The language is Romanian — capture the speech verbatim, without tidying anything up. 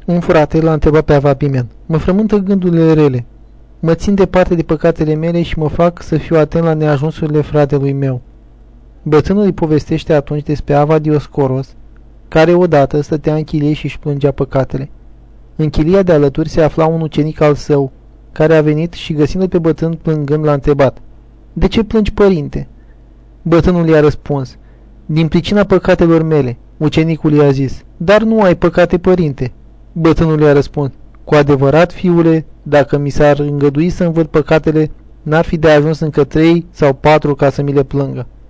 Un frate l-a întrebat pe Avabimen. Mă frământă gândurile rele. Mă țin departe de păcatele mele și mă fac să fiu atent la neajunsurile fratelui meu. Bătrânul îi povestește atunci despre Ava Dioscoros, care odată stătea în chilie și își plângea păcatele. În chilia de alături se afla un ucenic al său, care a venit și găsindu-l pe bătrân plângând l-a întrebat: De ce plângi, părinte? Bătrânul i-a răspuns: Din pricina păcatelor mele. Ucenicul i-a zis: Dar nu ai păcate, părinte. Bătrânul i-a răspuns: Cu adevărat, fiule, dacă mi s-ar îngădui să-mi văd păcatele, n-ar fi de ajuns încă trei sau patru ca să mi le plângă.